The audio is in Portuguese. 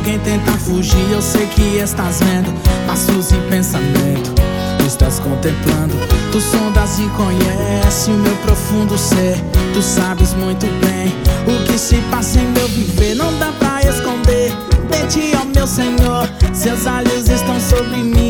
alguém tenta fugir, eu sei que estás vendo passos e pensamento, estás contemplando. Tu sondas e conhece o meu profundo ser. Tu sabes muito bem o que se passa em meu viver. Não dá pra esconder de ti, ó meu Senhor. Seus olhos estão sobre mim